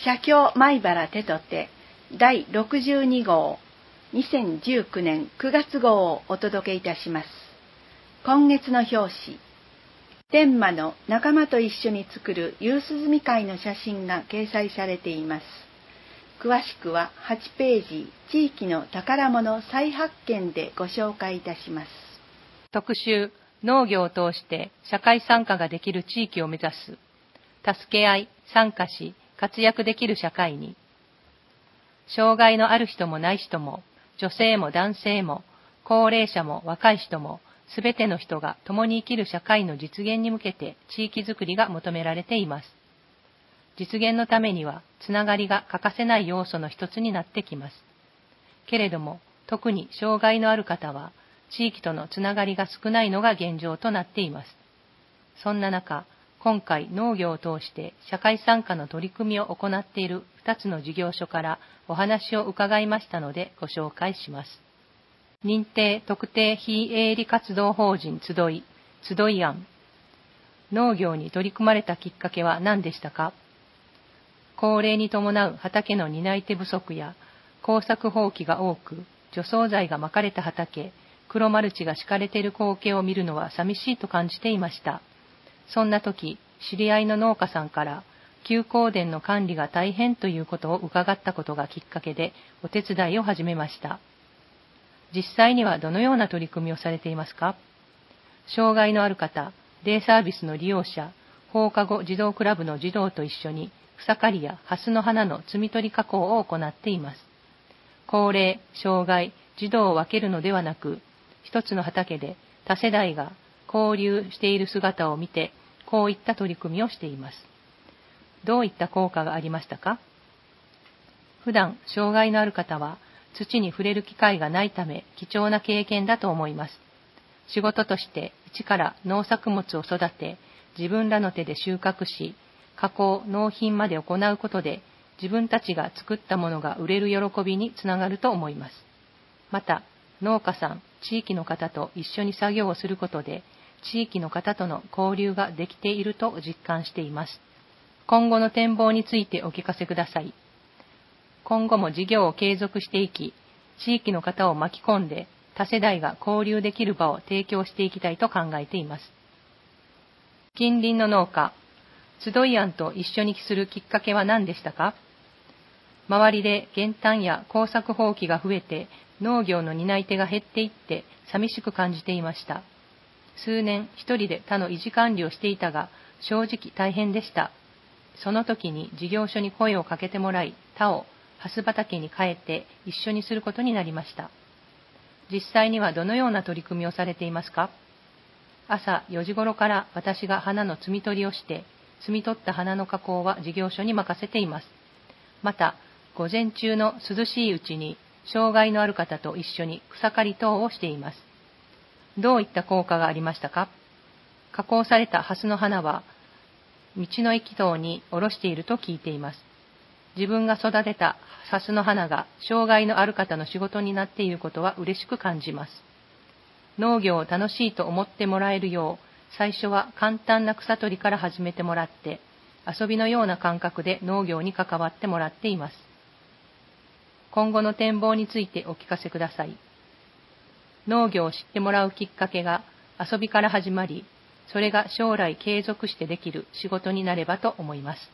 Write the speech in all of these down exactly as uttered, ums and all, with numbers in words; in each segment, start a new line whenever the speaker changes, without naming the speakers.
写経米原手とてだいろくじゅうに号にせんじゅうきゅうねんくがつ号をお届けいたします。今月の表紙、天満の仲間と一緒に作る夕涼み会の写真が掲載されています。詳しくははちページ、地域の宝物再発見でご紹介いたします。
特集、農業を通して社会参加ができる地域を目指す。助け合い、参加し、活躍できる社会に。障害のある人もない人も、女性も男性も、高齢者も若い人も、すべての人が共に生きる社会の実現に向けて地域づくりが求められています。実現のためには、つながりが欠かせない要素の一つになってきます。けれども、特に障害のある方は、地域とのつながりが少ないのが現状となっています。そんな中、今回農業を通して社会参加の取り組みを行っているふたつの事業所からお話を伺いましたのでご紹介します。認定特定非営利活動法人つどい、つどい案。農業に取り組まれたきっかけは何でしたか？高齢に伴う畑の担い手不足や耕作放棄が多く、除草剤がまかれた畑、黒マルチが敷かれている光景を見るのは寂しいと感じていました。そんな時、知り合いの農家さんから、休耕田の管理が大変ということを伺ったことがきっかけで、お手伝いを始めました。実際にはどのような取り組みをされていますか？障害のある方、デイサービスの利用者、放課後児童クラブの児童と一緒に、草刈りやハスの花の摘み取り加工を行っています。高齢、障害、児童を分けるのではなく、一つの畑で多世代が交流している姿を見て、こういった取り組みをしています。どういった効果がありましたか？普段、障害のある方は、土に触れる機会がないため、貴重な経験だと思います。仕事として、一から農作物を育て、自分らの手で収穫し、加工、納品まで行うことで、自分たちが作ったものが売れる喜びにつながると思います。また、農家さん、地域の方と一緒に作業をすることで、地域の方との交流ができていると実感しています。今後の展望についてお聞かせください。今後も事業を継続していき、地域の方を巻き込んで多世代が交流できる場を提供していきたいと考えています。近隣の農家、つどい案と一緒にするきっかけは何でしたか？周りで減反や耕作放棄が増えて農業の担い手が減っていって寂しく感じていました。数年一人で他の維持管理をしていたが正直大変でした。その時に事業所に声をかけてもらい他をハス畑に変えて一緒にすることになりました。実際にはどのような取り組みをされていますか？朝よじ頃から私が花の摘み取りをして摘み取った花の加工は事業所に任せています。また午前中の涼しいうちに障害のある方と一緒に草刈り等をしています。どういった効果がありましたか？加工されたハスの花は、道の駅等に卸していると聞いています。自分が育てたハスの花が障害のある方の仕事になっていることは嬉しく感じます。農業を楽しいと思ってもらえるよう、最初は簡単な草取りから始めてもらって、遊びのような感覚で農業に関わってもらっています。今後の展望についてお聞かせください。農業を知ってもらうきっかけが遊びから始まり、それが将来継続してできる仕事になればと思います。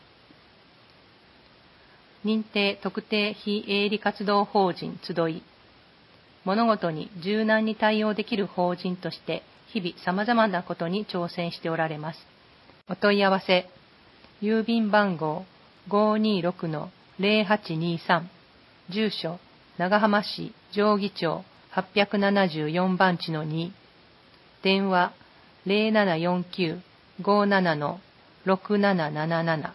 認定特定非営利活動法人つどい。物事に柔軟に対応できる法人として日々様々なことに挑戦しておられます。お問い合わせ、郵便番号 ごーにーろくのぜろはちにーさん、住所、長浜市定義町はっぴゃくななじゅうよんばんちのに、電話 ゼロななよんきゅう ごーななのろくなななななな。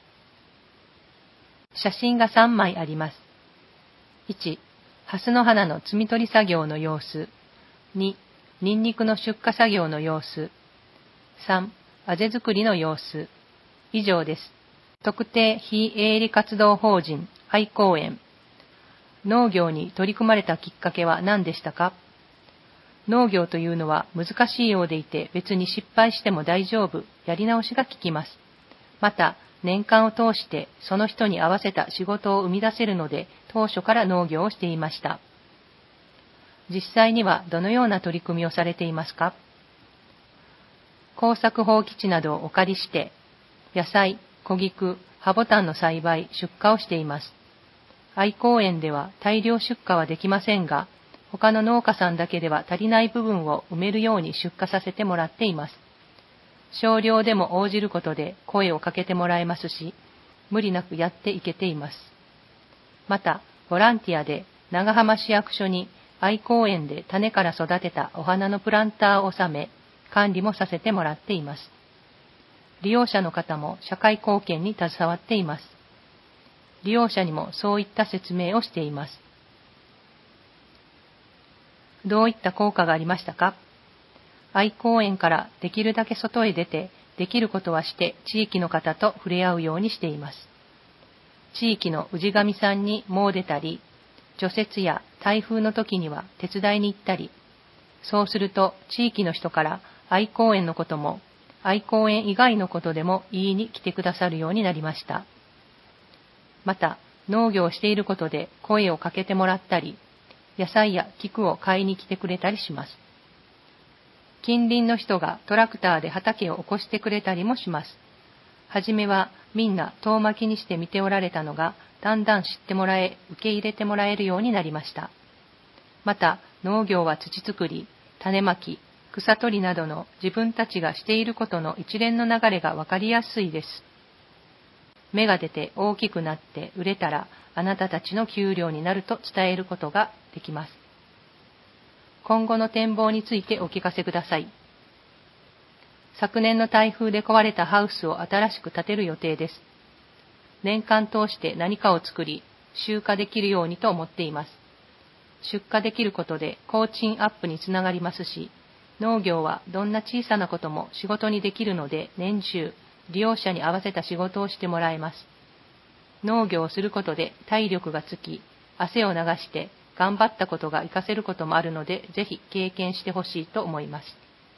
写真がさんまいあります。いち、ハスの花の摘み取り作業の様子。に、ニンニクの出荷作業の様子。さん、あぜ作りの様子。以上です。特定非営利活動法人愛公園。農業に取り組まれたきっかけは何でしたか？農業というのは難しいようでいて別に失敗しても大丈夫、やり直しが効きます。また、 年間を通してその人に合わせた仕事を生み出せるので、当初から農業をしていました。実際にはどのような取り組みをされていますか？耕作放棄地などをお借りして、野菜、小菊、葉ボタンの栽培、出荷をしています。愛公園では大量出荷はできませんが、他の農家さんだけでは足りない部分を埋めるように出荷させてもらっています。少量でも応じることで声をかけてもらえますし、無理なくやっていけています。また、ボランティアで長浜市役所に愛公園で種から育てたお花のプランターを納め、管理もさせてもらっています。利用者の方も社会貢献に携わっています。利用者にもそういった説明をしています。どういった効果がありましたか？愛公園からできるだけ外へ出て、できることはして地域の方と触れ合うようにしています。地域の氏神さんに詣でたり、除雪や台風の時には手伝いに行ったり、そうすると地域の人から愛公園のことも、愛公園以外のことでも言いに来てくださるようになりました。また、農業をしていることで声をかけてもらったり、野菜や菊を買いに来てくれたりします。近隣の人がトラクターで畑を起こしてくれたりもします。はじめはみんな遠巻きにして見ておられたのが、だんだん知ってもらえ、受け入れてもらえるようになりました。また、農業は土作り、種まき、草取りなどの自分たちがしていることの一連の流れがわかりやすいです。芽が出て大きくなって売れたら、あなたたちの給料になると伝えることができます。今後の展望についてお聞かせください。昨年の台風で壊れたハウスを新しく建てる予定です。年間通して何かを作り、集荷できるようにと思っています。出荷できることで工賃アップにつながりますし、農業はどんな小さなことも仕事にできるので、年中利用者に合わせた仕事をしてもらえます。農業をすることで体力がつき、汗を流して頑張ったことが活かせることもあるので、ぜひ経験してほしいと思います。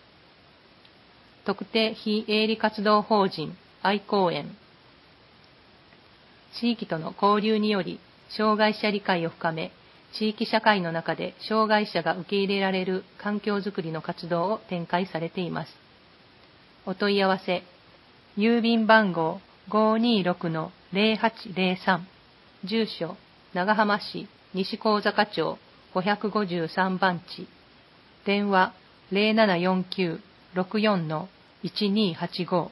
特定非営利活動法人愛公園。地域との交流により、障害者理解を深め、地域社会の中で障害者が受け入れられる環境づくりの活動を展開されています。お問い合わせ、郵便番号 ごーにーろくのゼロはちゼロさん、住所、長浜市西高坂町ごひゃくごじゅうさんばん地、電話 ゼロななよんきゅう ろくよんのいちにーはちご。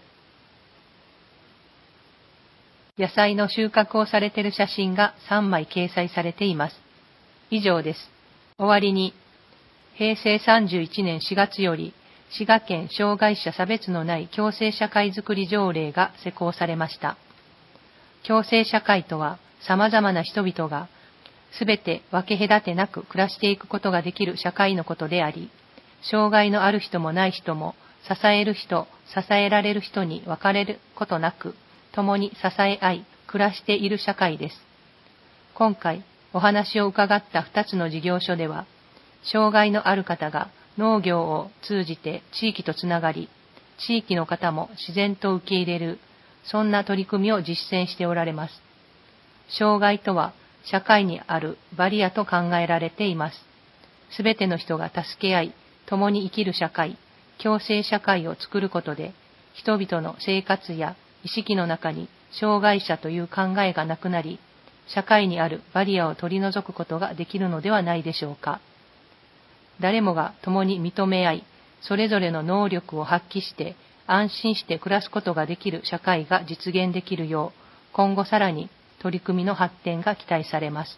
野菜の収穫をされている写真がさんまい掲載されています。以上です。終わりに、へいせいさんじゅういちねんしがつより、滋賀県障害者差別のない共生社会づくり条例が施行されました。共生社会とは、様々な人々が、すべて分け隔てなく暮らしていくことができる社会のことであり、障害のある人もない人も、支える人、支えられる人に分かれることなく、共に支え合い、暮らしている社会です。今回、お話を伺ったふたつの事業所では、障害のある方が農業を通じて地域とつながり、地域の方も自然と受け入れる、そんな取り組みを実践しておられます。障害とは、社会にあるバリアと考えられています。すべての人が助け合い、共に生きる社会、共生社会を作ることで、人々の生活や意識の中に障害者という考えがなくなり、社会にあるバリアを取り除くことができるのではないでしょうか。誰もが共に認め合い、それぞれの能力を発揮して安心して暮らすことができる社会が実現できるよう、今後さらに取り組みの発展が期待されます。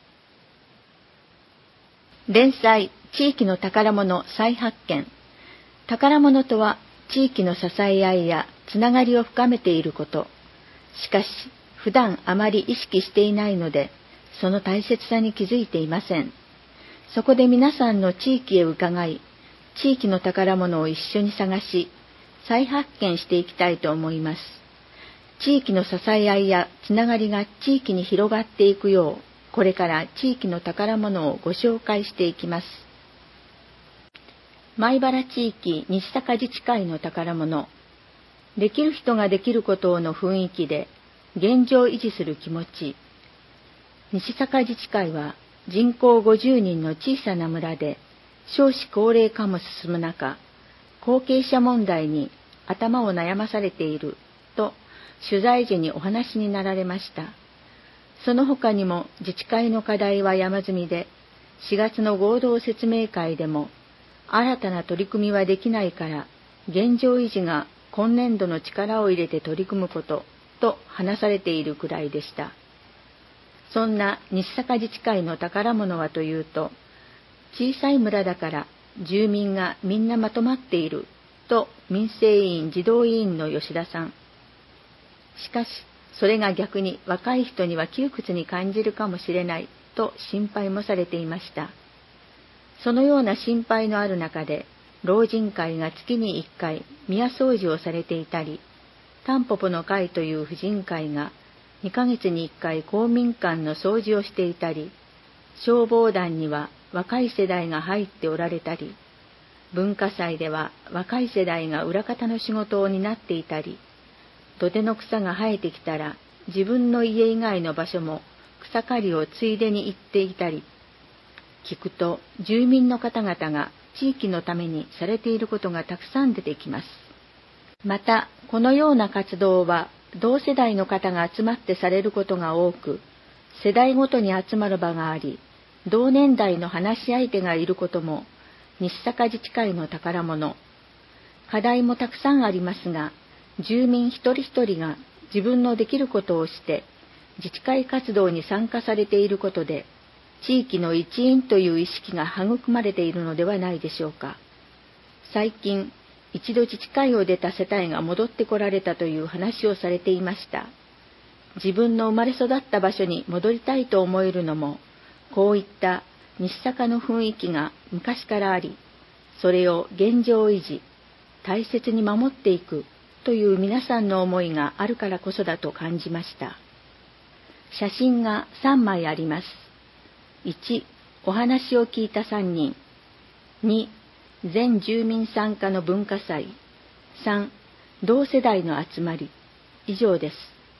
連載、地域の宝物再発見。宝物とは、地域の支え合いやつながりを深めていること。しかし、普段あまり意識していないので、その大切さに気づいていません。そこで皆さんの地域へ伺い、地域の宝物を一緒に探し、再発見していきたいと思います。地域の支え合いやつながりが地域に広がっていくよう、これから地域の宝物をご紹介していきます。米原地域西坂自治会の宝物。できる人ができることの雰囲気で、 現状維持する気持ち。西坂自治会は人口ごじゅうにんの小さな村で少子高齢化も進む中、後継者問題に頭を悩まされていると取材時にお話になられました。その他にも自治会の課題は山積みで、しがつの合同説明会でも新たな取り組みはできないから現状維持が今年度の力を入れて取り組むことと話されているくらいでした。そんな西坂自治会の宝物はというと、小さい村だから住民がみんなまとまっていると民生委員児童委員の吉田さん。しかしそれが逆に若い人には窮屈に感じるかもしれないと心配もされていました。そのような心配のある中で、老人会が月にいっかい宮掃除をされていたり、タンポポの会という婦人会がにかげつにいっかい公民館の掃除をしていたり、消防団には若い世代が入っておられたり、文化祭では若い世代が裏方の仕事を担っていたり、土手の草が生えてきたら自分の家以外の場所も草刈りをついでに行っていたり、聞くと住民の方々が地域のためにされていることがたくさん出てきます。また、このような活動は同世代の方が集まってされることが多く、世代ごとに集まる場があり、同年代の話し相手がいることも西坂自治会の宝物。課題もたくさんありますが、住民一人一人が自分のできることをして自治会活動に参加されていることで、地域の一員という意識が育まれているのではないでしょうか。最近、一度自治会を出た世帯が戻ってこられたという話をされていました。自分の生まれ育った場所に戻りたいと思えるのも、こういった西坂の雰囲気が昔からあり、それを現状維持、大切に守っていくという皆さんの思いがあるからこそだと感じました。写真がさんまいあります。いち、お話を聞いたさんにん。に、全住民参加の文化祭。さん、同世代の集まり。以上です。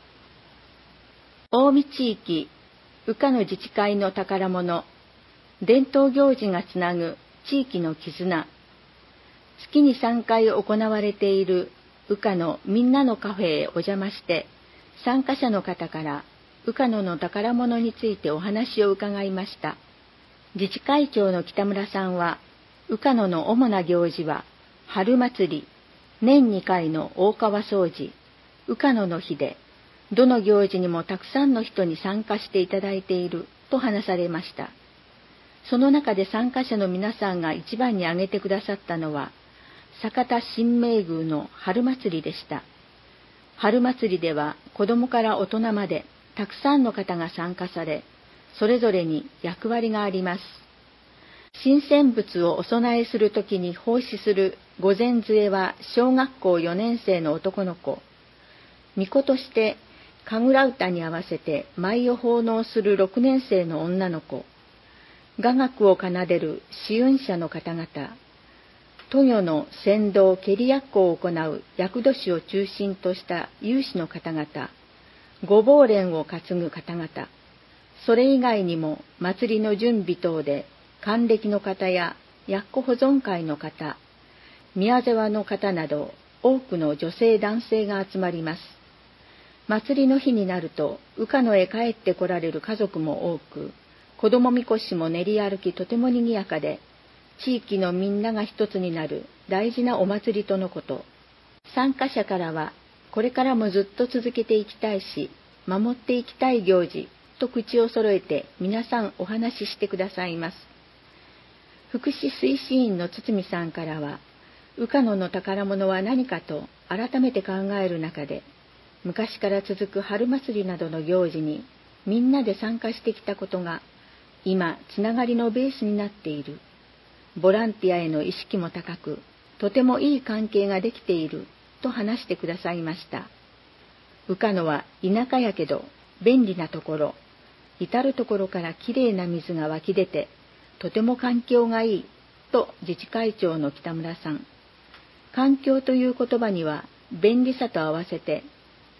近江地域、宇鹿野自治会の宝物。伝統行事がつなぐ地域の絆。月にさんかい行われている宇鹿野みんなのカフェへお邪魔して、参加者の方から宇鹿野の宝物についてお話を伺いました。自治会長の北村さんは、宇鹿野の主な行事は、春祭り、年にかいの大川掃除、宇鹿野の日で、どの行事にもたくさんの人に参加していただいていると話されました。その中で参加者の皆さんが一番に挙げてくださったのは、酒田神明宮の春祭りでした。春祭りでは子供から大人までたくさんの方が参加され、それぞれに役割があります。神仙仏をお供えするときに奉仕する御前杖は小学校よねんせいの男の子。巫女として神楽歌に合わせて舞を奉納するろくねんせいの女の子。雅楽を奏でる試運者の方々。渡御の先導蹴り役行を行う厄年を中心とした有志の方々。御坊連を担ぐ方々。それ以外にも祭りの準備等で還暦の方や薬庫保存会の方、宮世話の方など多くの女性男性が集まります。祭りの日になると宇鹿野へ帰って来られる家族も多く、子供みこしも練り歩きとても賑やかで、地域のみんなが一つになる大事なお祭りとのこと。参加者からは、これからもずっと続けていきたいし、守っていきたい行事と口を揃えて皆さんお話ししてくださいます。福祉推進員の堤さんからは、宇鹿野の宝物は何かと改めて考える中で、昔から続く春祭りなどの行事にみんなで参加してきたことが、今つながりのベースになっている。ボランティアへの意識も高く、とてもいい関係ができていると話してくださいました。宇鹿野は田舎やけど便利なところ、至るところからきれいな水が湧き出て、とても環境がいいと自治会長の北村さん。環境という言葉には便利さと合わせて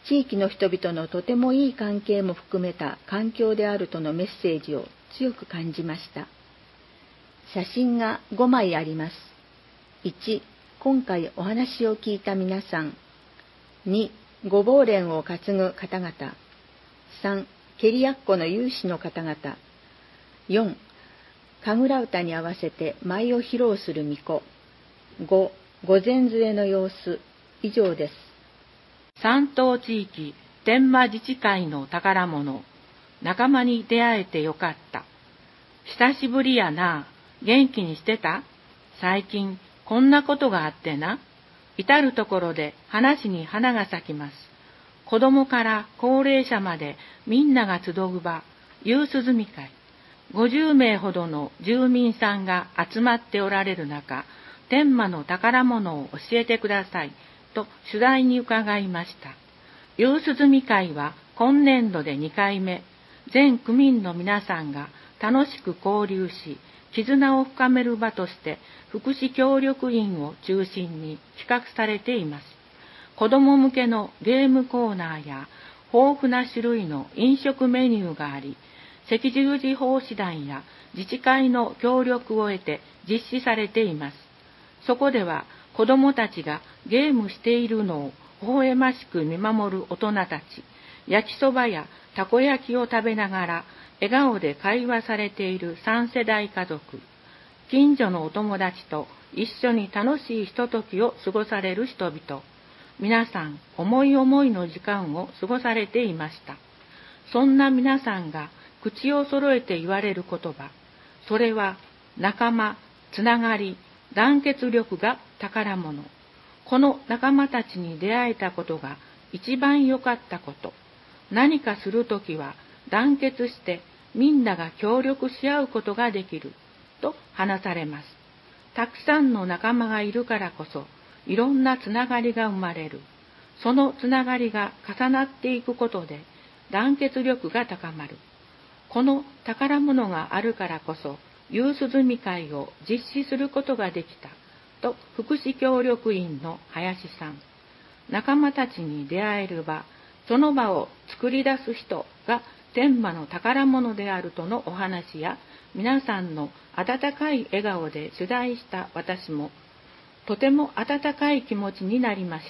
地域の人々のとてもいい関係も含めた環境であるとのメッセージを強く感じました。写真がごまいあります。いち、今回お話を聞いた皆さん。に、ごぼう連を担ぐ方々。さん、ケリヤッコの有志の方々。よん、神楽歌に合わせて舞を披露する巫女。ご、御前杖の様子。以上です。
山東地域天満自治会の宝物、仲間に出会えてよかった。久しぶりやな。元気にしてた？最近こんなことがあってな。至るところで話に花が咲きます。子供から高齢者までみんなが集う場、夕涼み会。ごじゅうめいほどの住民さんが集まっておられる中、天満の宝物を教えてくださいと取材に伺いました。夕涼み会は今年度でにかいめ、全区民の皆さんが楽しく交流し、絆を深める場として福祉協力員を中心に企画されています。子ども向けのゲームコーナーや豊富な種類の飲食メニューがあり、赤十字奉仕団や自治会の協力を得て実施されています。そこでは子どもたちがゲームしているのを微笑ましく見守る大人たち、焼きそばやたこ焼きを食べながら笑顔で会話されているさんせだい家族、近所のお友達と一緒に楽しいひとときを過ごされる人々、皆さん思い思いの時間を過ごされていました。そんな皆さんが口を揃えて言われる言葉、それは仲間、つながり、団結力が宝物。この仲間たちに出会えたことが一番良かったこと。何かするときは団結してみんなが協力し合うことができると話されます。たくさんの仲間がいるからこそいろんなつながりが生まれる。そのつながりが重なっていくことで団結力が高まる。この宝物があるからこそ夕涼み会を実施することができたと福祉協力員の林さん。仲間たちに出会える場、その場を作り出す人が天満の宝物であるとのお話や、皆さんの温かい笑顔で取材した私も、とても温かい気持ちになりました。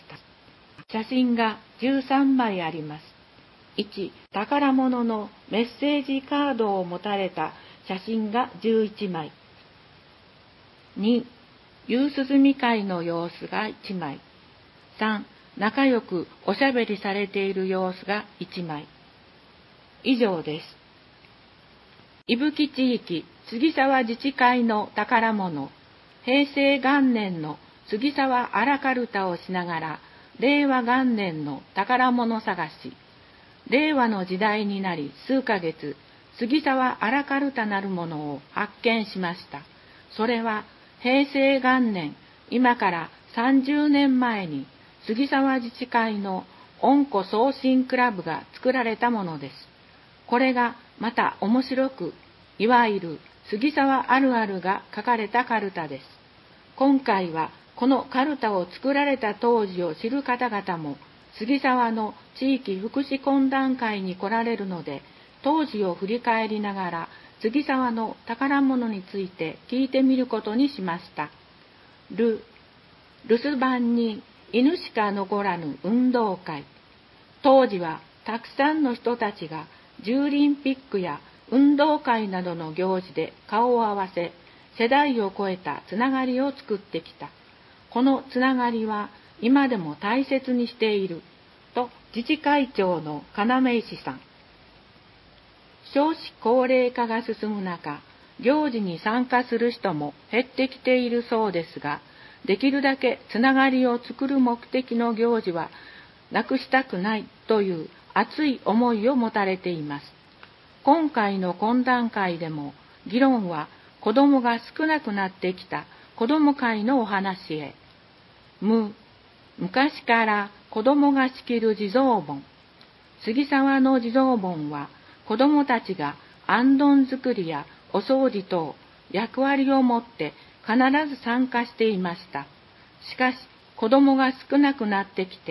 写真がじゅうさんまいあります。いち、宝物のメッセージカードを持たれた写真がじゅういちまい。に、夕涼み会の様子がいちまい。さん、仲良くおしゃべりされている様子がいちまい。以上です。伊吹地域杉沢自治会の宝物、平成元年の杉沢アラカルタをしながら、令和元年の宝物探し、令和の時代になり数ヶ月、杉沢アラカルタなるものを発見しました。それは平成元年、今からさんじゅうねんまえに杉沢自治会の恩子送信クラブが作られたものです。これがまた面白く、いわゆる杉沢あるあるが書かれたカルタです。今回はこのカルタを作られた当時を知る方々も杉沢の地域福祉懇談会に来られるので、当時を振り返りながら杉沢の宝物について聞いてみることにしました。る、留守番に犬しか残らぬ運動会。当時はたくさんの人たちがジューリンピックや運動会などの行事で顔を合わせ、世代を超えたつながりを作ってきた。このつながりは今でも大切にしていると自治会長の要石さん。少子高齢化が進む中、行事に参加する人も減ってきているそうですが、できるだけつながりを作る目的の行事はなくしたくないという熱い思いを持たれています。今回の懇談会でも議論は子どもが少なくなってきた子ども会のお話へ。む、昔から子どもが仕切る地蔵盆。杉沢の地蔵盆は子どもたちが行灯作りやお掃除等役割を持って必ず参加していました。しかし子どもが少なくなってきて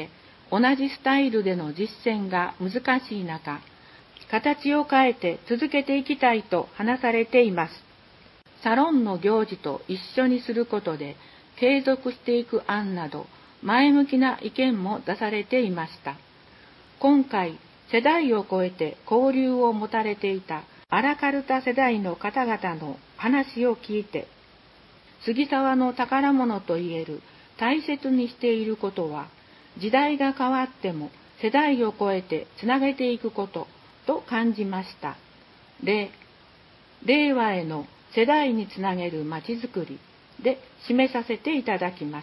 同じスタイルでの実践が難しい中、形を変えて続けていきたいと話されています。サロンの行事と一緒にすることで継続していく案など、前向きな意見も出されていました。今回、世代を超えて交流を持たれていたアラカルタ世代の方々の話を聞いて、杉沢の宝物といえる大切にしていることは、時代が変わっても世代を超えてつなげていくことと感じました。令、令和への世代につなげるまちづくりで締めさせていただきます。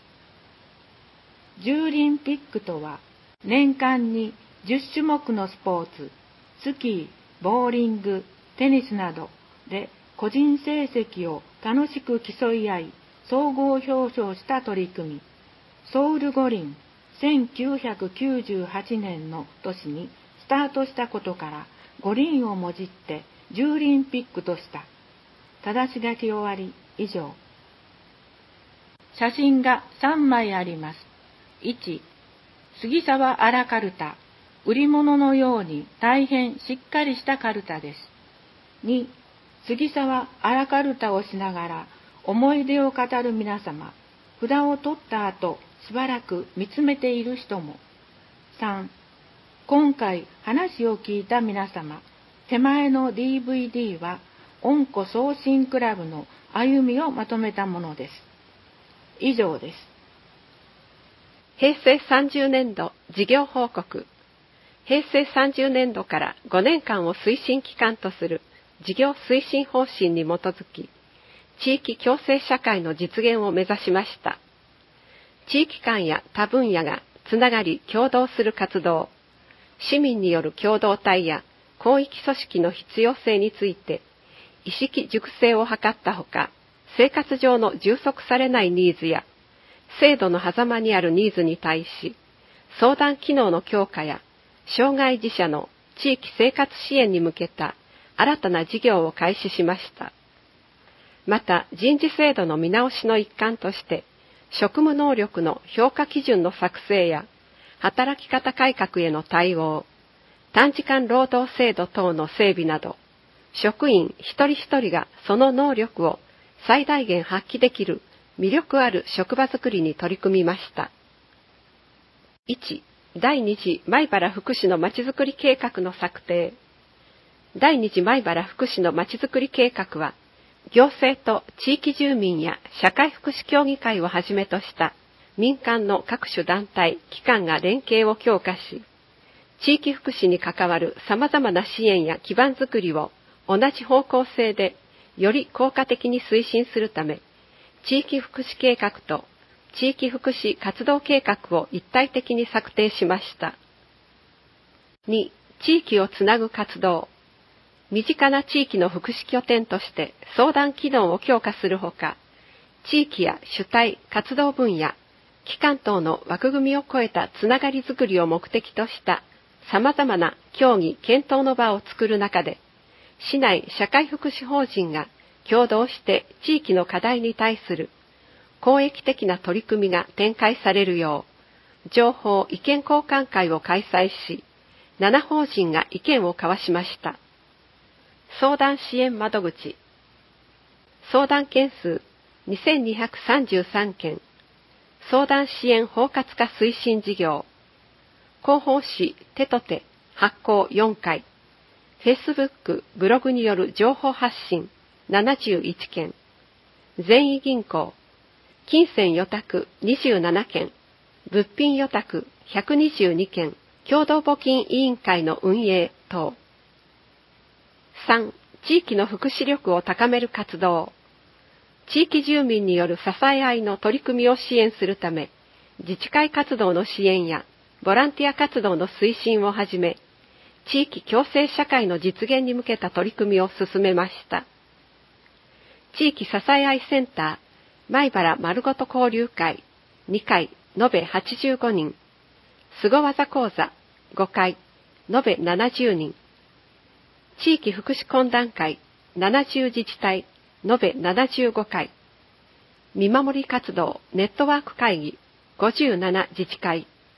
じゅうリンピックとは、年間にじゅっしゅもくのスポーツ、スキー、ボーリング、テニスなどで個人成績を楽しく競い合い、総合表彰した取り組み、ソウル五輪、せんきゅうひゃくきゅうじゅうはちねんの年にスタートしたことから、五輪をもじってじゅうリンピックとした。正し書き終わり、以上。写真がさんまいあります。いち、杉沢アラカルタ、売り物のように大変しっかりしたカルタです。に、杉沢アラカルタをしながら思い出を語る皆様、札を取った後、しばらく見つめている人も。さん、今回話を聞いた皆様、手前の ディーブイディー は、恩子送信クラブの歩みをまとめたものです。以上です。
へいせいさんじゅうねんど事業報告。へいせいさんじゅうねんどからごねんかんを推進期間とする事業推進方針に基づき、地域共生社会の実現を目指しました。地域間や他分野がつながり協働する活動、市民による共同体や広域組織の必要性について、意識熟成を図ったほか、生活上の充足されないニーズや、制度の狭間にあるニーズに対し、相談機能の強化や、障害児者の地域生活支援に向けた新たな事業を開始しました。また、人事制度の見直しの一環として、職務能力の評価基準の作成や、働き方改革への対応、短時間労働制度等の整備など、職員一人一人がその能力を最大限発揮できる魅力ある職場づくりに取り組みました。いち、第二次米原福祉のまちづくり計画の策定。第二次米原福祉のまちづくり計画は、行政と地域住民や社会福祉協議会をはじめとした民間の各種団体、機関が連携を強化し、地域福祉に関わる様々な支援や基盤づくりを同じ方向性でより効果的に推進するため、地域福祉計画と地域福祉活動計画を一体的に策定しました。に、地域をつなぐ活動。身近な地域の福祉拠点として相談機能を強化するほか、地域や主体、活動分野、機関等の枠組みを超えたつながりづくりを目的とした様々な協議・検討の場を作る中で、市内社会福祉法人が共同して地域の課題に対する公益的な取り組みが展開されるよう、情報意見交換会を開催し、なな法人が意見を交わしました。相談支援窓口。相談件数にせんにひゃくさんじゅうさんけん。相談支援包括化推進事業。広報誌手と手発行よんかい。Facebook、ブログによる情報発信ななじゅういっけん。善意銀行。金銭予託にじゅうななけん。物品予託ひゃくにじゅうにけん。共同募金委員会の運営等。さん、地域の福祉力を高める活動。地域住民による支え合いの取り組みを支援するため、自治会活動の支援やボランティア活動の推進をはじめ、地域共生社会の実現に向けた取り組みを進めました。地域支え合いセンター、米原まるごと交流会にかい、延べはちじゅうごにん。凄技講座ごかい、延べななじゅうにん。地域福祉懇談会ななじゅうじちたい、延べななじゅうごかい。見守り活動ネットワーク会議ごじゅうななじちかい、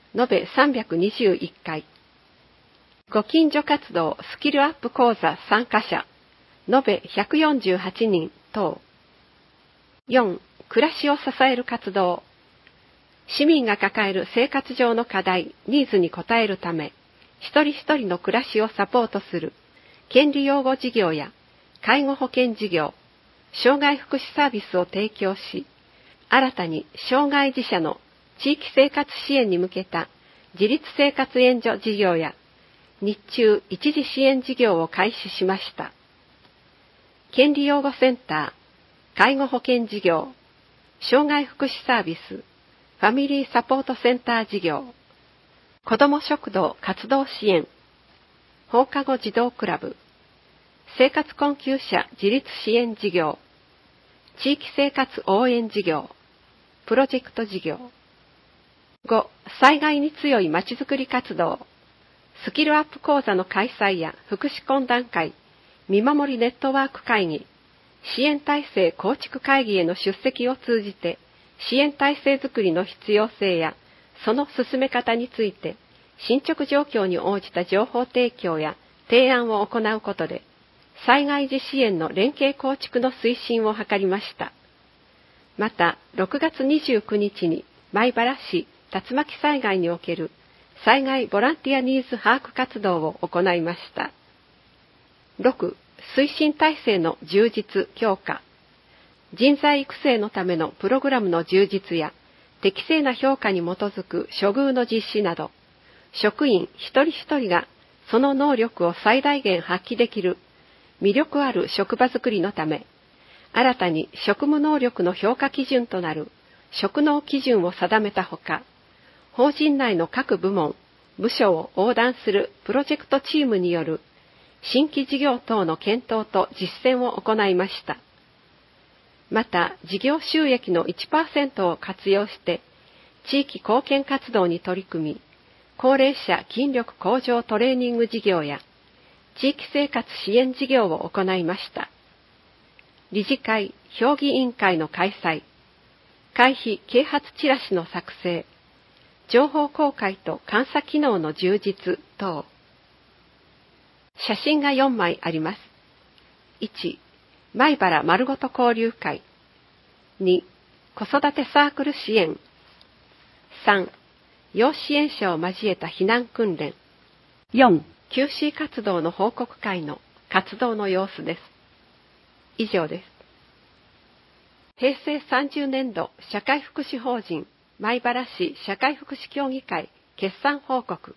延べさんびゃくにじゅういっかい。ご近所活動スキルアップ講座参加者、延べひゃくよんじゅうはちにん等。よん、暮らしを支える活動。市民が抱える生活上の課題、ニーズに応えるため、一人一人の暮らしをサポートする権利擁護事業や介護保険事業、障害福祉サービスを提供し、新たに障害児者の地域生活支援に向けた自立生活援助事業や日中一時支援事業を開始しました。権利擁護センター、介護保険事業、障害福祉サービス、ファミリーサポートセンター事業、子ども食堂活動支援、放課後児童クラブ、生活困窮者自立支援事業、地域生活応援事業、プロジェクト事業。ご、災害に強いまちづくり活動、スキルアップ講座の開催や福祉懇談会、見守りネットワーク会議、支援体制構築会議への出席を通じて、支援体制づくりの必要性や、その進め方について、進捗状況に応じた情報提供や提案を行うことで、災害時支援の連携構築の推進を図りました。また、ろくがつにじゅうくにちに米原市竜巻災害における災害ボランティアニーズ把握活動を行いました。ろく、推進体制の充実強化。人材育成のためのプログラムの充実や適正な評価に基づく処遇の実施など、職員一人一人がその能力を最大限発揮できる魅力ある職場づくりのため、新たに職務能力の評価基準となる職能基準を定めたほか、法人内の各部門、部署を横断するプロジェクトチームによる新規事業等の検討と実践を行いました。また、事業収益の いちパーセント を活用して、地域貢献活動に取り組み、高齢者筋力向上トレーニング事業や、地域生活支援事業を行いました。理事会、評議委員会の開催、会費啓発チラシの作成、情報公開と監査機能の充実等。写真がよんまいあります。いち、米原まるごと交流会。に、子育てサークル支援。さん、要支援者を交えた避難訓練。よん、キューシー 活動の報告会の活動の様子です。以上です。へいせいさんじゅうねんど社会福祉法人米原市社会福祉協議会決算報告。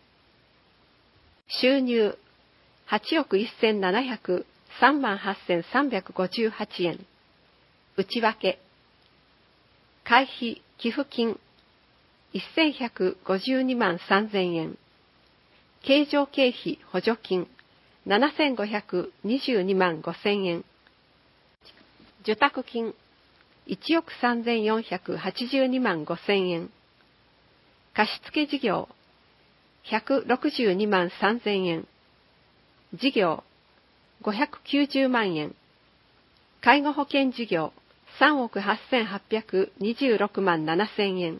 収入はちおくせんななひゃくさんまんはっせんさんびゃくごじゅうはちえん。内訳。会費寄付金せんひゃくごじゅうにまんさんぜんえん。経常経費補助金ななせんごひゃくにじゅうにまんごせんえん。受託金いちおくさんぜんよんひゃくはちじゅうにまんごせんえん。貸付事業ひゃくろくじゅうにまんさんぜんえん。事業ごひゃくきゅうじゅうまんえん。介護保険事業さんおくはっせんはっぴゃくにじゅうろくまんななせんえん。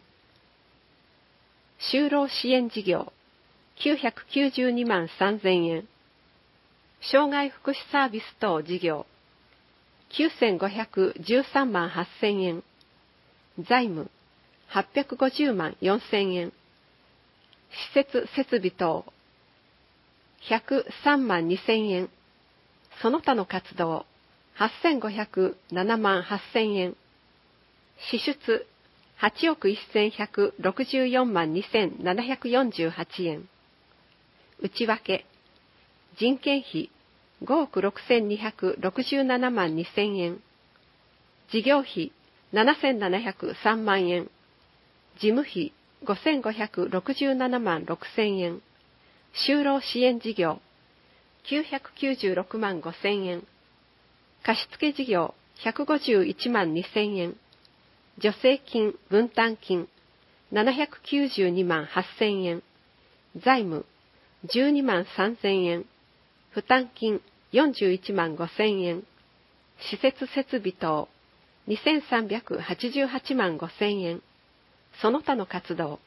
就労支援事業きゅうひゃくきゅうじゅうにまんさんぜんえん。障害福祉サービス等事業きゅうせんごひゃくじゅうさんまんはっせんえん。財務はっぴゃくごじゅうまんよんせんえん。施設設備等ひゃくさんまんにせんえん。その他の活動はっせんごひゃくななまんはっせんえん。支出はちおくせんひゃくろくじゅうよんまんにせんななひゃくよんじゅうはちえん。内訳人件費ごおくろくせんにひゃくろくじゅうななまんにせんえん。事業費ななせんななひゃくさんまんえん。事務費ごせんごひゃくろくじゅうななまんろくせんえん。就労支援事業きゅうひゃくきゅうじゅうろくまんごせんえん。貸付事業ひゃくごじゅういちまんにせんえん。助成金分担金ななひゃくきゅうじゅうにまんはっせんえん。財務じゅうにまんさんぜんえん。負担金よんじゅういちまんごせんえん。施設設備等にせんさんびゃくはちじゅうはちまんごせんえん。その他の活動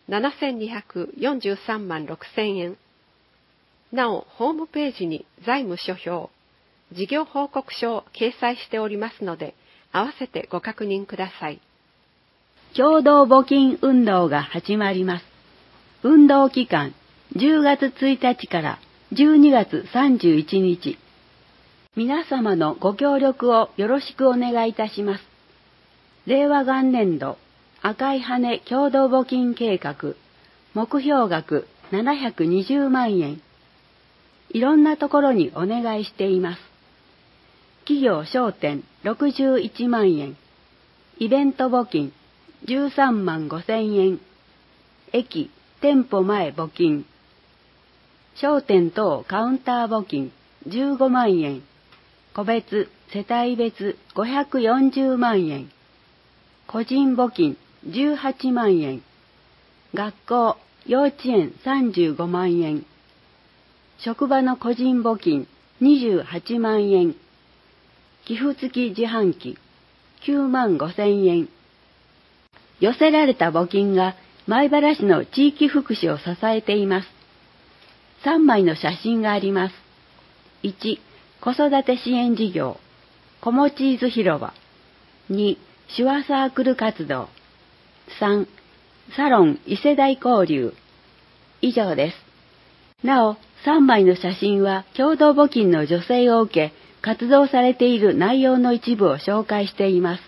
ななせんにひゃくよんじゅうさんまんろくせんえん。なお、ホームページに財務諸表、事業報告書を掲載しておりますので、合わせてご確認ください。
共同募金運動が始まります。運動期間、じゅうがつついたちからじゅうにがつさんじゅういちにち。皆様のご協力をよろしくお願いいたします。令和元年度赤い羽共同募金計画、目標額ななひゃくにじゅうまんえん。いろんなところにお願いしています。企業商店ろくじゅういちまんえん。イベント募金じゅうさんまんごせんえん。駅、店舗前募金。商店等カウンター募金じゅうごまんえん。個別、世帯別ごひゃくよんじゅうまんえん。個人募金じゅうはちまんえん。学校、幼稚園さんじゅうごまんえん。職場の個人募金にじゅうはちまんえん。寄付付き自販機きゅうまんごせんえん。寄せられた募金が米原市の地域福祉を支えています。さんまいの写真があります。いち、子育て支援事業、子持ちーず広場。に、手話サークル活動。さん、サロン異世代交流。以上です。なお、さんまいの写真は共同募金の助成を受け、活動されている内容の一部を紹介しています。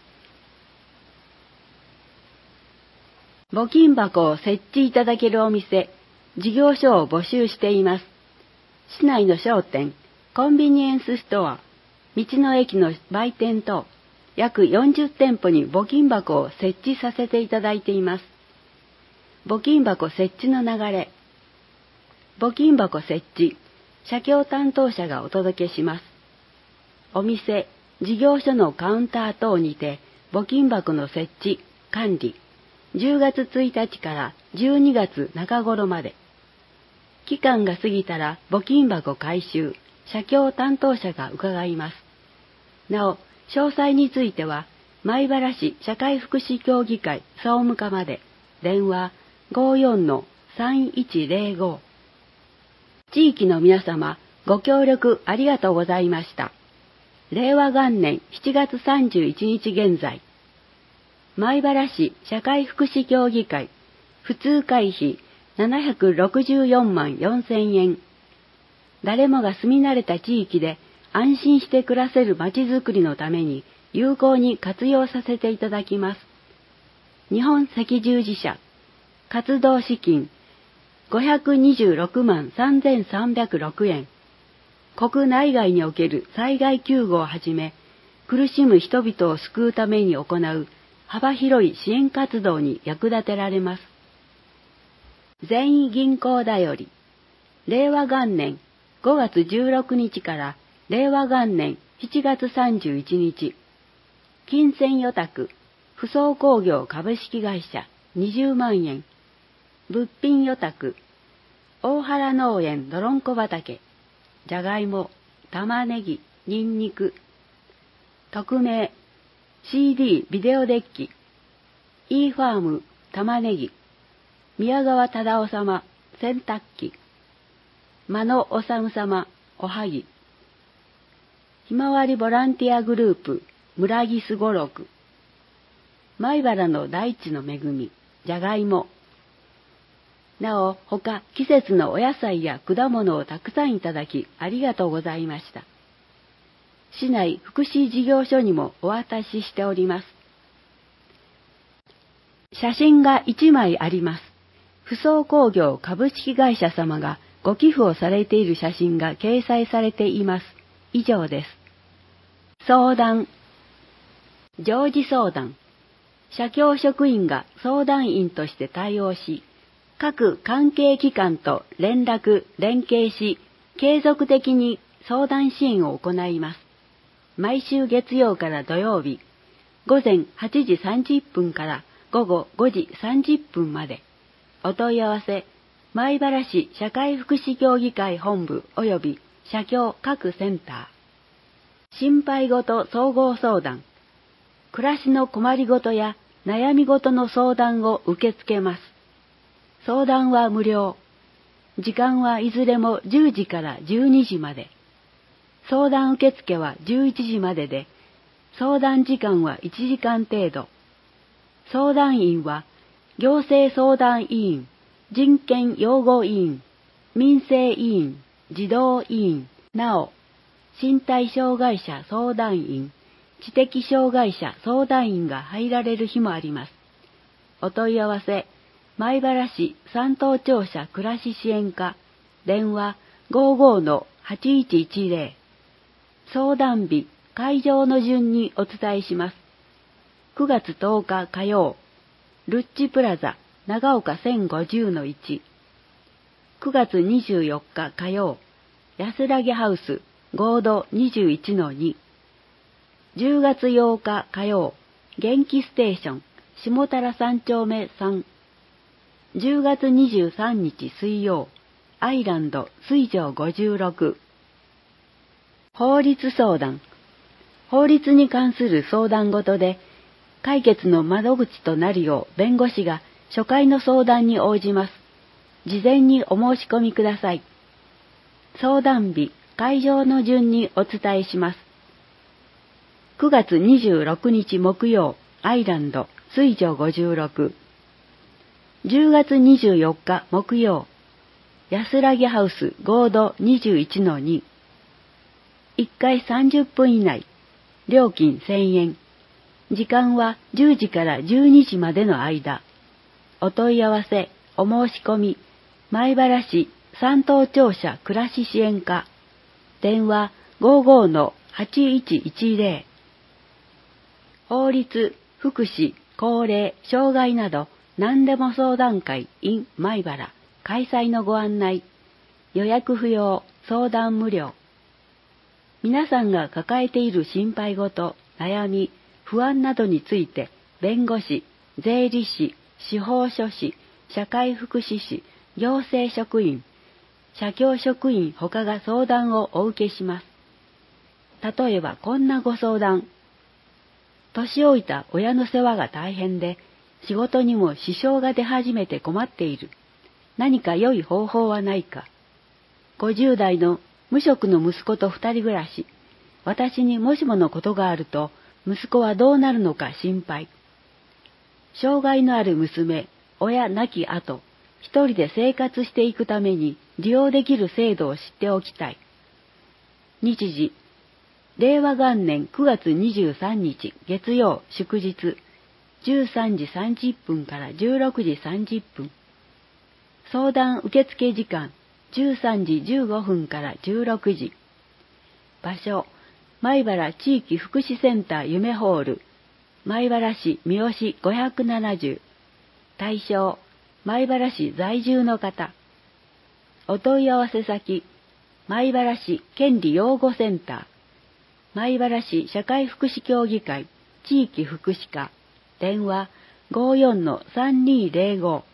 募金箱を設置いただけるお店、事業所を募集しています。市内の商店、コンビニエンスストア、道の駅の売店等、約よんじゅってんぽに募金箱を設置させていただいています。募金箱設置の流れ。募金箱設置、社協担当者がお届けします。お店、事業所のカウンター等にて、募金箱の設置、管理、じゅうがつついたちからじゅうにがつなか頃まで。期間が過ぎたら募金箱回収、社協担当者が伺います。なお、詳細については、米原市社会福祉協議会総務課まで、電話 ごーよんのさんいちぜろご。地域の皆様、ご協力ありがとうございました。令和元年しちがつさんじゅういちにち現在、米原市社会福祉協議会、普通会費ななひゃくろくじゅうよんまんよんせんえん。誰もが住み慣れた地域で安心して暮らせるまちづくりのために有効に活用させていただきます。日本赤十字社、活動資金ごひゃくにじゅうろくまんさんぜんさんびゃくろくえん。国内外における災害救護をはじめ、苦しむ人々を救うために行う幅広い支援活動に役立てられます。全員銀行だより、令和元年ごがつじゅうろくにちから令和元年しちがつさんじゅういちにち、金銭予託、不総工業株式会社にじゅうまんえん、物品予託、大原農園どろんこ畑、じゃがいも、玉ねぎ、にんにく、匿名、シーディー ビデオデッキ、イーファーム、玉ねぎ、宮川忠夫様、洗濯機、間野治様、おはぎ、ひまわりボランティアグループ、村木すごろく、米原の大地の恵み、じゃがいも。なお、他、季節のお野菜や果物をたくさんいただき、ありがとうございました。市内福祉事業所にもお渡ししております。写真がいちまいあります。不総工業株式会社様がご寄付をされている写真が掲載されています。以上です。相談。常時相談。社協職員が相談員として対応し、各関係機関と連絡、連携し、継続的に相談支援を行います。毎週月曜から土曜日、ごぜんはちじさんじゅっぷんからごごごじさんじゅっぷんまで。お問い合わせ、米原市社会福祉協議会本部及び社協各センター。心配事総合相談。暮らしの困りごとや悩みごとの相談を受け付けます。
相談は無料。時間はいずれもじゅうじからじゅうにじまで。相談受付はじゅういちじまでで、相談時間はいちじかん程度。相談員は、行政相談委員、人権擁護委員、民生委員、児童委員、なお、身体障害者相談員、知的障害者相談員が入られる日もあります。お問い合わせ、米原市三等庁舎暮らし支援課、電話 ごじゅうごのはちいちいちぜろ。相談日、会場の順にお伝えします。くがつとおか火曜、ルッチプラザ長岡 せんごじゅうのいち。くがつにじゅうよっか火曜、安らぎハウス合同 にじゅういちのに。じゅうがつようか火曜、元気ステーション下多三丁目さん。じゅうがつにじゅうさんにち水曜、アイランド水上ごじゅうろく。法律相談。法律に関する相談事で、解決の窓口となるよう弁護士が初回の相談に応じます。事前にお申し込みください。相談日、会場の順にお伝えします。くがつにじゅうろくにち木曜、アイランド水上ごじゅうろく。じゅうがつにじゅうよっか木曜、安らぎハウス合同 にじゅういちのに。いっかいさんじゅっぷん以内、料金せんえん。時間はじゅうじからじゅうにじまでの間。お問い合わせ、お申し込み、米原市三等庁舎暮らし支援課、電話 ごじゅうごのはちいちいちぜろ。法律、福祉、高齢、障害など何でも相談会 in 米原開催のご案内。予約不要、相談無料。皆さんが抱えている心配事、悩み、不安などについて、弁護士、税理士、司法書士、社会福祉士、行政職員、社協職員他が相談をお受けします。例えばこんなご相談。年老いた親の世話が大変で、仕事にも支障が出始めて困っている。何か良い方法はないか。ごじゅうだいの無職の息子と二人暮らし。私にもしものことがあると、息子はどうなるのか心配。障害のある娘、親亡き後、一人で生活していくために利用できる制度を知っておきたい。日時、れいわがんねんくがつにじゅうさんにち月曜祝日、じゅうさんじさんじゅっぷんからじゅうろくじさんじゅっぷん。相談受付時間、じゅうさんじじゅうごふんからじゅうろくじ。場所、米原地域福祉センター夢ホール、米原市三好ごひゃくななじゅう。対象、米原市在住の方。お問い合わせ先、米原市権利擁護センター、米原市社会福祉協議会地域福祉課、電話 ごじゅうよんのさんにーぜろご。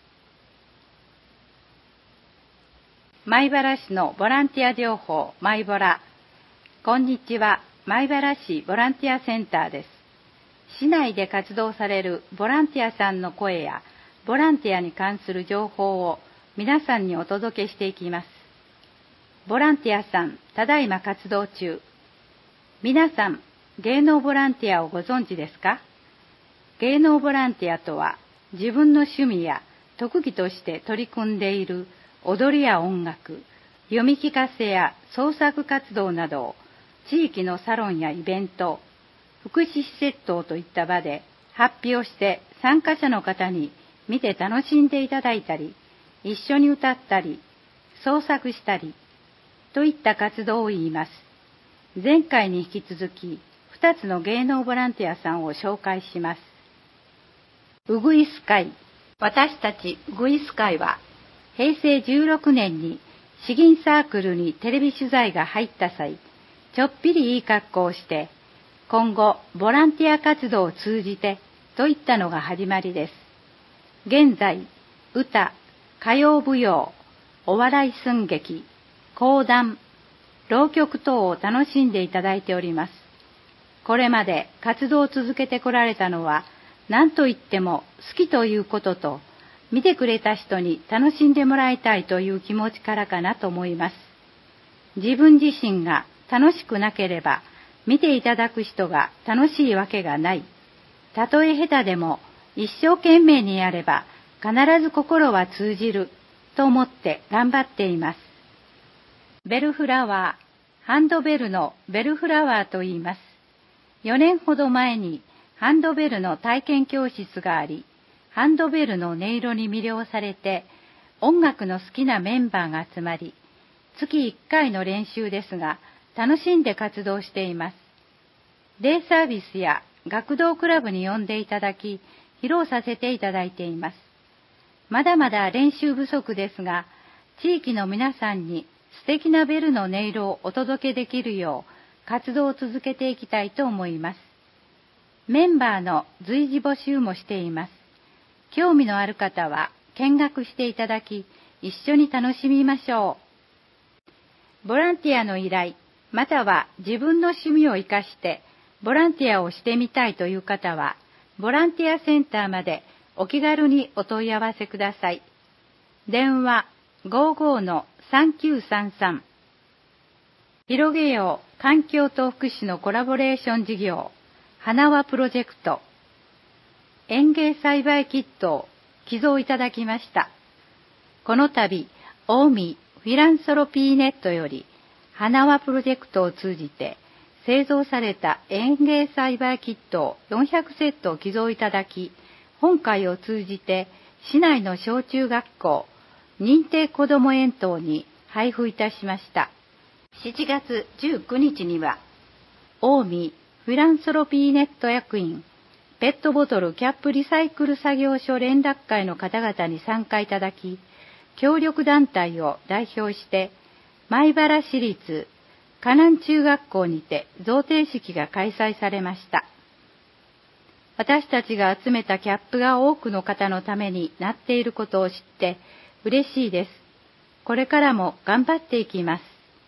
米原市のボランティア情報、米ボラ。こんにちは、米原市ボランティアセンターです。市内で活動されるボランティアさんの声や、ボランティアに関する情報を皆さんにお届けしていきます。ボランティアさん、ただいま活動中。皆さん、芸能ボランティアをご存知ですか？芸能ボランティアとは、自分の趣味や特技として取り組んでいる踊りや音楽、読み聞かせや創作活動などを地域のサロンやイベント、福祉施設等といった場で発表して参加者の方に見て楽しんでいただいたり、一緒に歌ったり、創作したり、といった活動を言います。前回に引き続き、二つの芸能ボランティアさんを紹介します。ウグイス会。私たちウグイス会は、へいせいじゅうろくねんに詩吟サークルにテレビ取材が入った際、ちょっぴりいい格好をして、今後ボランティア活動を通じてといったのが始まりです。現在、歌、歌謡舞踊、お笑い寸劇、講談、浪曲等を楽しんでいただいております。これまで活動を続けてこられたのは、何といっても好きということと、
見てくれた人に楽しんでもらいたいという気持ちからかなと思います。自分自身が楽しくなければ、見ていただく人が楽しいわけがない。たとえ下手でも一生懸命にやれば必ず心は通じると思って頑張っています。ベルフラワー、ハンドベルのベルフラワーと言います。よねんほど前にハンドベルの体験教室があり、ハンドベルの音色に魅了されて、音楽の好きなメンバーが集まり、月いっかいの練習ですが、楽しんで活動しています。デイサービスや学童クラブに呼んでいただき、披露させていただいています。まだまだ練習不足ですが、地域の皆さんに素敵なベルの音色をお届けできるよう活動を続けていきたいと思います。メンバーの随時募集もしています。興味のある方は見学していただき、一緒に楽しみましょう。ボランティアの依頼、または自分の趣味を生かしてボランティアをしてみたいという方は、ボランティアセンターまでお気軽にお問い合わせください。電話 ごじゅうごのさんきゅうさんさん。広げよう環境と福祉のコラボレーション事業、花輪プロジェクト。園芸栽培キットを寄贈いただきました。この度、近江フィランソロピーネットより、花輪プロジェクトを通じて、製造された園芸栽培キットをよんひゃくセットを寄贈いただき、本会を通じて市内の小中学校、認定こども園等に配布いたしました。しちがつじゅうくにちには、近江フィランソロピーネット役員、ペットボトルキャップリサイクル作業所連絡会の方々に参加いただき、協力団体を代表して、米原市立河南中学校にて贈呈式が開催されました。私たちが集めたキャップが多くの方のためになっていることを知って嬉しいです。これからも頑張っていきます。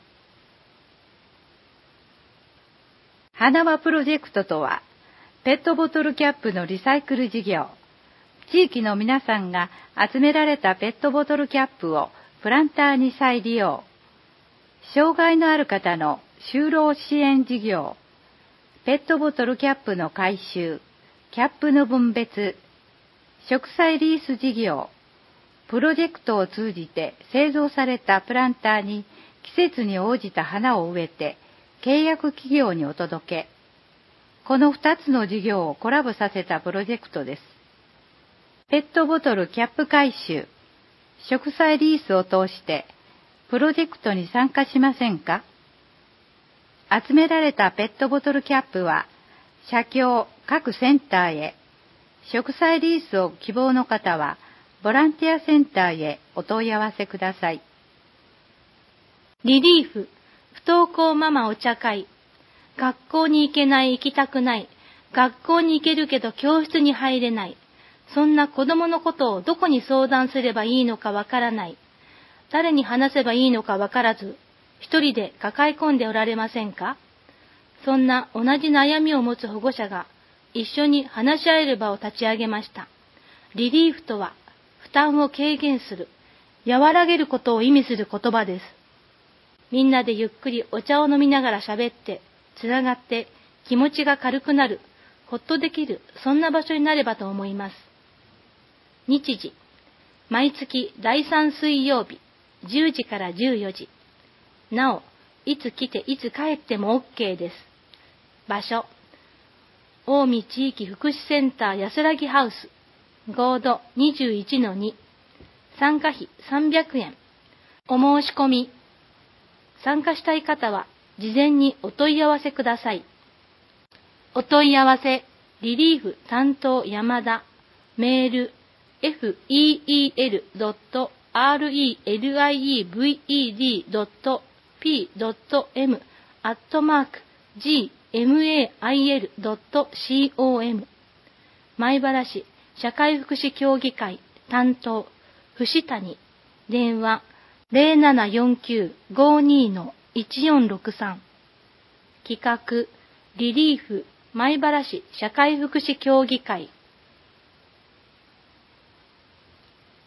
花輪プロジェクトとは、ペットボトルキャップのリサイクル事業。地域の皆さんが集められたペットボトルキャップをプランターに再利用。障害のある方の就労支援事業。ペットボトルキャップの回収。キャップの分別。植栽リース事業。プロジェクトを通じて製造されたプランターに季節に応じた花を植えて契約企業にお届け。このふたつの事業をコラボさせたプロジェクトです。ペットボトルキャップ回収、植栽リースを通してプロジェクトに参加しませんか？集められたペットボトルキャップは社協各センターへ、植栽リースを希望の方はボランティアセンターへお問い合わせください。
リリーフ、不登校ママお茶会。学校に行けない、行きたくない。学校に行けるけど教室に入れない。そんな子供のことをどこに相談すればいいのかわからない。誰に話せばいいのかわからず、一人で抱え込んでおられませんか？そんな同じ悩みを持つ保護者が一緒に話し合える場を立ち上げました。リリーフとは、負担を軽減する、和らげることを意味する言葉です。みんなでゆっくりお茶を飲みながら喋って、つながって気持ちが軽くなる、ほっとできる、そんな場所になればと思います。日時、毎月だいさん水曜日、じゅうじからじゅうよじ。なお、いつ来ていつ帰っても OK です。場所、近江地域福祉センター安らぎハウス、合土 にじゅういちのに。参加費さんびゃくえん。お申し込み。参加したい方は、事前にお問い合わせください。お問い合わせ、リリーフ担当山田、メール、フィールドットアールイーエルアイイーブイイーディードットピードットエム アットマーク ジーエムエーアイエルドットコム。米原市社会福祉協議会担当、伏谷、電話 ゼロななよんきゅうごにのいちよんろくさん。企画、リリーフ米原市社会福祉協議会。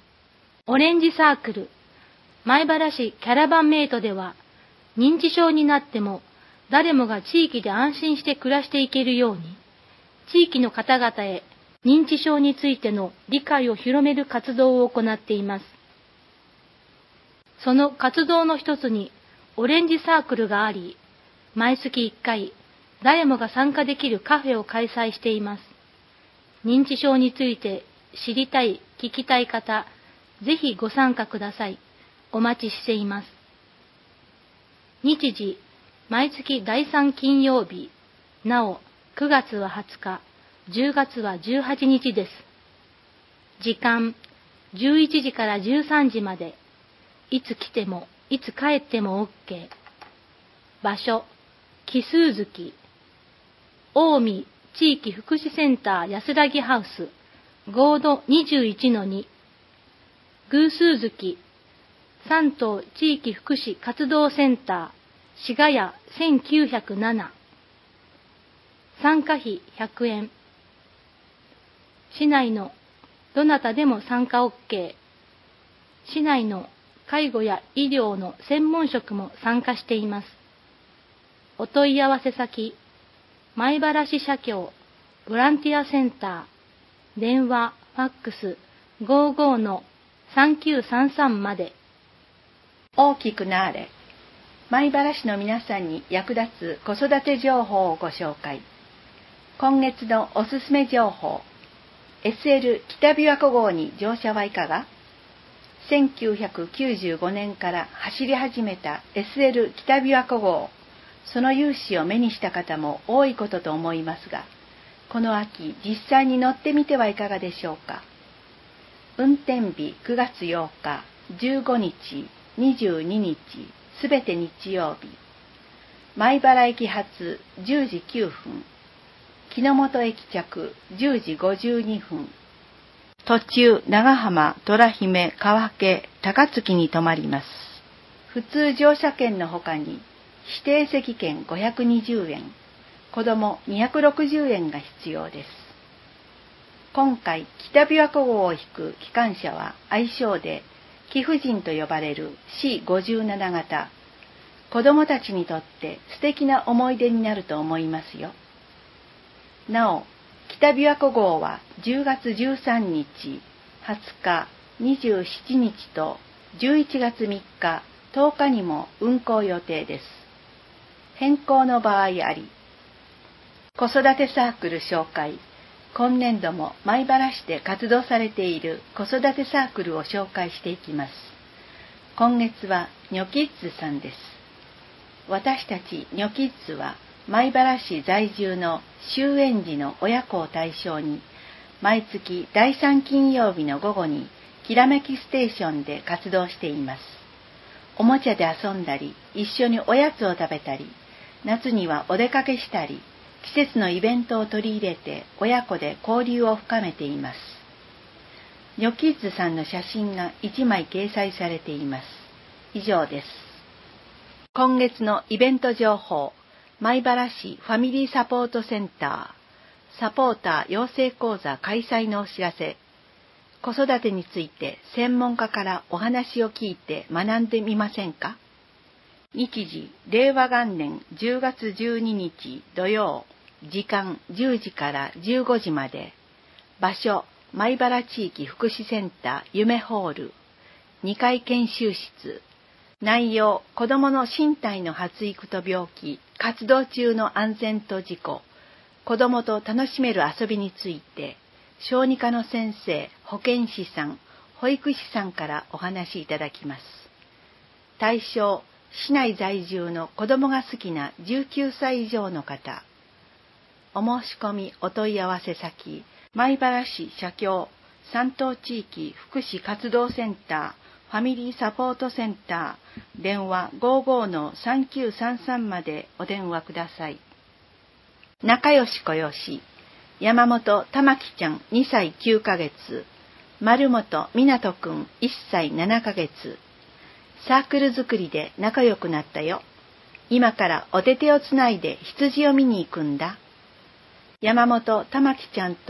オレンジサークル、米原市キャラバンメイトでは、認知症になっても誰もが地域で安心して暮らしていけるように、地域の方々へ認知症についての理解を広める活動を行っています。その活動の一つにオレンジサークルがあり、毎月いっかい誰もが参加できるカフェを開催しています。認知症について知りたい、聞きたい方、ぜひご参加ください。お待ちしています。日時、毎月だいさん金曜日、なおくがつははつか、じゅうがつはじゅうはちにちです。時間、じゅういちじからじゅうさんじまで、いつ来ても、いつ帰っても OK。場所、奇数月、近江地域福祉センター安らぎハウス、合同 にじゅういちのに、偶数月、山東地域福祉活動センター、滋賀屋せんきゅうひゃくなな。参加費ひゃくえん。市内のどなたでも参加 OK。市内の介護や医療の専門職も参加しています。お問い合わせ先、米原市社協ボランティアセンター、電話、ファックス ごじゅうごのさんきゅうさんさん まで。
大きくなれ。米原市の皆さんに役立つ子育て情報をご紹介。今月のおすすめ情報。エスエル 北琵琶湖号に乗車はいかが？せんきゅうひゃくきゅうじゅうごねんから走り始めた エスエル 北琵琶湖号。その雄姿を目にした方も多いことと思いますが、この秋実際に乗ってみてはいかがでしょうか。運転日くがつようか、じゅうごにち、にじゅうににち、すべて日曜日。米原駅発じゅうじきゅうふん。木之本駅着じゅうじごじゅうにふん。途中長浜、虎姫、川家、高槻に停まります。普通乗車券の他に指定席券ごひゃくにじゅうえん、子どもにひゃくろくじゅうえんが必要です。今回北琵琶湖号を引く機関車は愛称で貴婦人と呼ばれる シーごじゅうなな 型。子どもたちにとって素敵な思い出になると思いますよ。なお、北琵琶湖号はじゅうがつじゅうさんにち、はつか、にじゅうしちにちとじゅういちがつみっか、とおかにも運行予定です。変更の場合あり。子育てサークル紹介。今年度も米原市で活動されている子育てサークルを紹介していきます。今月はニョキッズさんです。私たちニョキッズは米原市在住の終園児の親子を対象に毎月だいさん金曜日の午後にきらめきステーションで活動しています。おもちゃで遊んだり、一緒におやつを食べたり、夏にはお出かけしたり、季節のイベントを取り入れて親子で交流を深めています。ニョキッズさんの写真がいちまい掲載されています。以上です。今月のイベント情報、米原市ファミリーサポートセンター、サポーター養成講座開催のお知らせ、子育てについて専門家からお話を聞いて学んでみませんか？日時、れいわがんねんじゅうがつじゅうににち土曜、時間じゅうじからじゅうごじまで、場所、米原地域福祉センター夢ホール、にかい研修室、内容、子どもの身体の発育と病気、活動中の安全と事故、子どもと楽しめる遊びについて、小児科の先生、保健師さん、保育士さんからお話しいただきます。対象、市内在住の子どもが好きなじゅうきゅうさい以上の方。お申し込みお問い合わせ先、米原市社協山東地域福祉活動センターファミリーサポートセンター電話 ごじゅうごのさんきゅうさんさん までお電話ください。仲良しこよし、山本玉木ちゃんにさいきゅうかげつ、丸本湊くんいっさいななかげつ。サークル作りで仲良くなったよ。今からお手手をつないで羊を見に行くんだ。山本玉木ちゃんと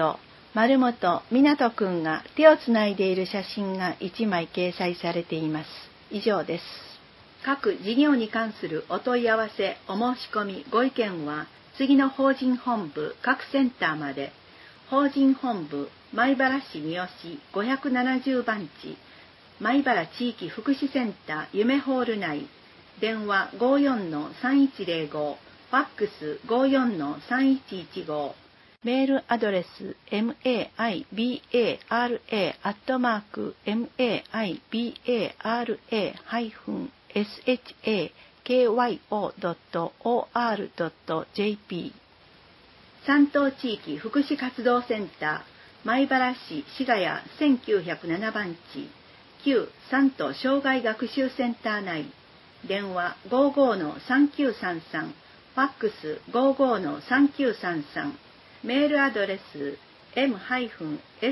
丸本湊くんが手をつないでいる写真がいちまい掲載されています。以上です。各事業に関するお問い合わせ、お申し込み、ご意見は次の法人本部各センターまで。法人本部米原市三好ごひゃくななじゅうばんち、米原地域福祉センター夢ホール内、電話 ごーよんのさんいちゼロご、ファックス ごーよんのさんいちいちご、メールアドレス メイバラ アットマーク メイバラ ハイフン シャコ ドット オーアール ドット ジェーピー 山東地域福祉活動センター米原市市ヶ谷せんきゅうひゃくななばんち、旧山東障害学習センター内、電話 ごーごーのさんきゅうさんさん、ファックス ごーごーのさんきゅうさんさん、メールアドレス エム シャコ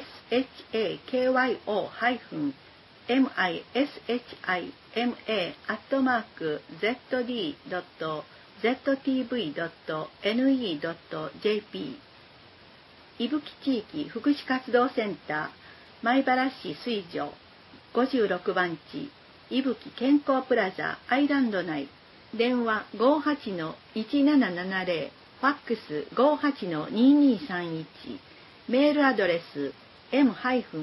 ミシマ アットマーク ゼットディー ドット ゼットティーブイ ドット エヌイー ドット ジェーピー 伊吹地域福祉活動センター米原市水上ごじゅうろくばんち、伊吹健康プラザアイランド内、電話 ごーはちのいちななななゼロ、ファックス ごーはちのにーにーさんいち、メールアドレス エム シャコ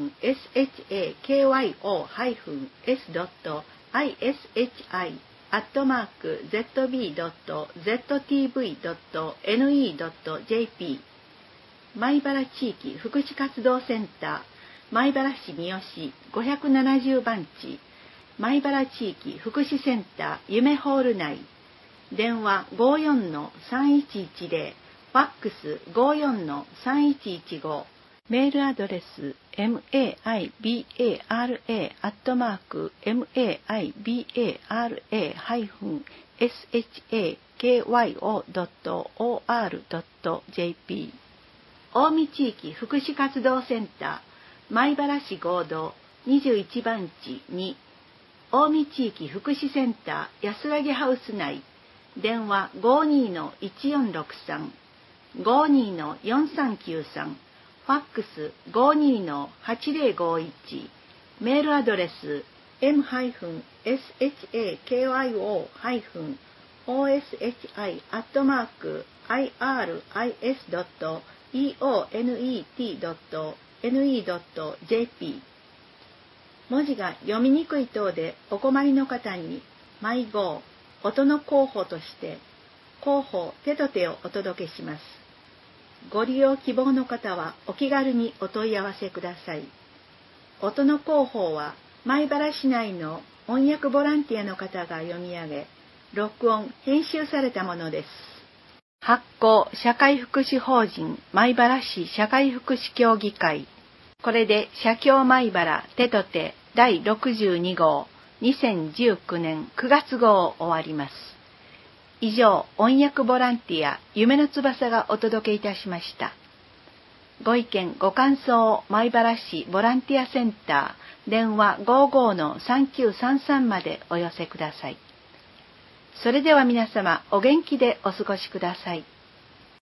エス ドット アイエスエイチアイ アットマーク ゼットビー ドット ゼットティーブイ ドット エヌイー ドット ジェーピー 米原地域福祉活動センター米原市三好ごひゃくななじゅうばんち、米原地域福祉センター夢ホール内、電話 ごーよんのさんいちいちゼロ、ファックス ごーよんのさんいちいちご、メールアドレス メイバラ アットマーク メイバラ ハイフン シャコ ドット オーアール ドット ジェーピー 近江地域福祉活動センター米原市合同にじゅういちばんちに、近江地域福祉センター安らぎハウス内、電話 ごーにーのいちよんろくさん、ごーにーのよんさんきゅうさん、ファックス ごーにーのはちゼロごいち、メールアドレス エム シャコ オーエスエイチアイ アットマーク アイアールアイエス ドット イーオーエヌイーティー ドット エヌイー ドット ジェーピー。文字が読みにくい等でお困りの方に、毎号、音の広報として、広報手と手をお届けします。ご利用希望の方はお気軽にお問い合わせください。音の広報は米原市内の翻訳ボランティアの方が読み上げ、録音・編集されたものです。発行社会福祉法人米原市社会福祉協議会。これで社協米原手と手だいろくじゅうにごうにせんじゅうきゅうねんくがつごうを終わります。以上、翻訳ボランティア夢の翼がお届けいたしました。ご意見ご感想を米原市ボランティアセンター電話 ごーごーのさんきゅうさんさんまでお寄せください。それでは皆様お元気でお過ごしください。